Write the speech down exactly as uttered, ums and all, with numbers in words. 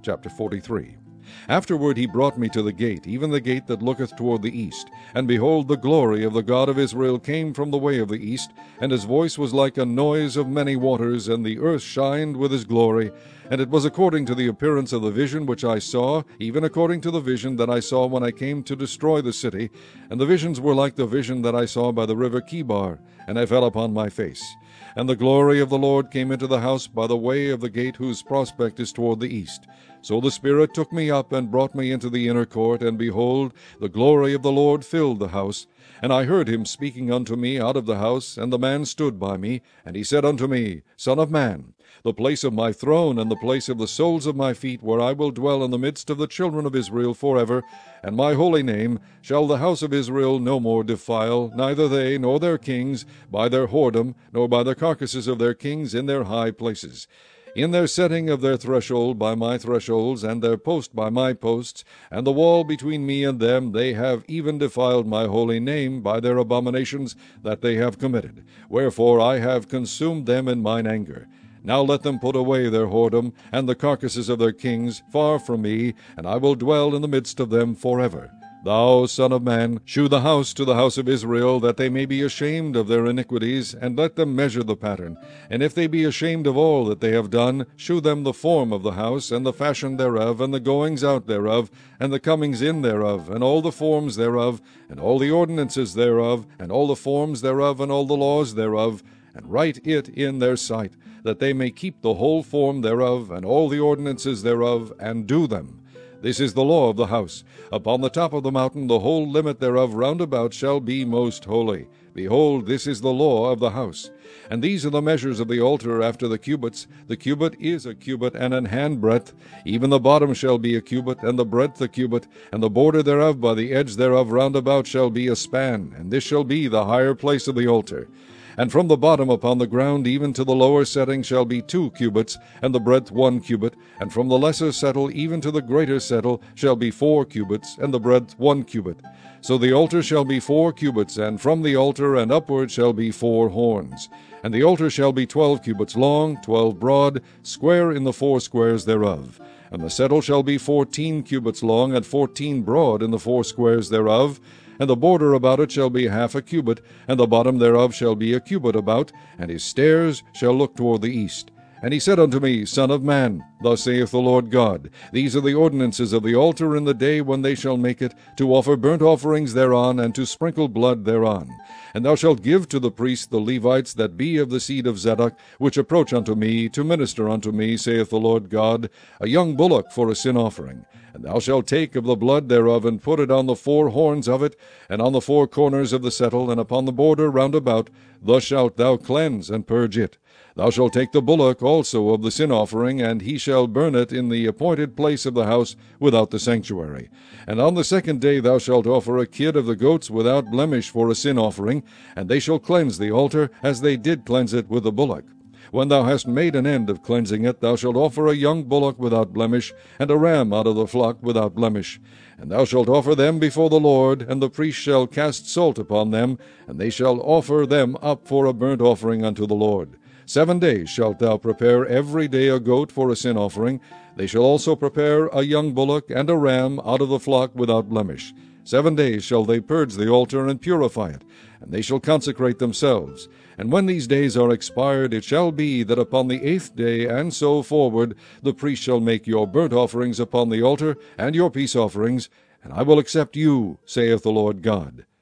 Chapter forty-three. Afterward he brought me to the gate, even the gate that looketh toward the east. And behold, the glory of the God of Israel came from the way of the east, and his voice was like a noise of many waters, and the earth shined with his glory. And it was according to the appearance of the vision which I saw, even according to the vision that I saw when I came to destroy the city. And the visions were like the vision that I saw by the river Chebar, and I fell upon my face. And the glory of the Lord came into the house by the way of the gate whose prospect is toward the east. So the Spirit took me up and brought me into the inner court, and behold, the glory of the Lord filled the house. And I heard him speaking unto me out of the house, and the man stood by me, and he said unto me, Son of man, the place of my throne and the place of the soles of my feet, where I will dwell in the midst of the children of Israel forever, and my holy name shall the house of Israel no more defile, neither they nor their kings, by their whoredom, nor by the carcasses of their kings in their high places. In their setting of their threshold by my thresholds, and their post by my posts, and the wall between me and them, they have even defiled my holy name by their abominations that they have committed. Wherefore I have consumed them in mine anger. Now let them put away their whoredom, and the carcasses of their kings, far from me, and I will dwell in the midst of them forever. Thou, son of man, shew the house to the house of Israel, that they may be ashamed of their iniquities, and let them measure the pattern. And if they be ashamed of all that they have done, shew them the form of the house, and the fashion thereof, and the goings out thereof, and the comings in thereof, and all the forms thereof, and all the ordinances thereof, and all the forms thereof, and all the laws thereof, and write it in their sight, that they may keep the whole form thereof, and all the ordinances thereof, and do them. This is the law of the house. Upon the top of the mountain the whole limit thereof round about shall be most holy. Behold, this is the law of the house. And these are the measures of the altar after the cubits. The cubit is a cubit and an handbreadth. Even the bottom shall be a cubit, and the breadth a cubit, and the border thereof by the edge thereof round about shall be a span. And this shall be the higher place of the altar. And from the bottom upon the ground even to the lower setting shall be two cubits, and the breadth one cubit. And from the lesser settle even to the greater settle shall be four cubits, and the breadth one cubit. So the altar shall be four cubits, and from the altar and upward shall be four horns. And the altar shall be twelve cubits long, twelve broad, square in the four squares thereof. And the settle shall be fourteen cubits long, and fourteen broad in the four squares thereof. And the border about it shall be half a cubit, and the bottom thereof shall be a cubit about, and his stairs shall look toward the east. And he said unto me, Son of man, thus saith the Lord God, These are the ordinances of the altar in the day when they shall make it, to offer burnt offerings thereon, and to sprinkle blood thereon. And thou shalt give to the priests the Levites that be of the seed of Zadok, which approach unto me, to minister unto me, saith the Lord God, a young bullock for a sin offering. And thou shalt take of the blood thereof, and put it on the four horns of it, and on the four corners of the settle, and upon the border round about. Thus shalt thou cleanse and purge it. Thou shalt take the bullock also of the sin offering, and he shall burn it in the appointed place of the house without the sanctuary. And on the second day thou shalt offer a kid of the goats without blemish for a sin offering, and they shall cleanse the altar, as they did cleanse it with the bullock. When thou hast made an end of cleansing it, thou shalt offer a young bullock without blemish, and a ram out of the flock without blemish. And thou shalt offer them before the Lord, and the priest shall cast salt upon them, and they shall offer them up for a burnt offering unto the Lord. Seven days shalt thou prepare every day a goat for a sin offering. They shall also prepare a young bullock and a ram out of the flock without blemish. Seven days shall they purge the altar and purify it, and they shall consecrate themselves. And when these days are expired, it shall be that upon the eighth day and so forward the priest shall make your burnt offerings upon the altar, and your peace offerings, and I will accept you, saith the Lord God.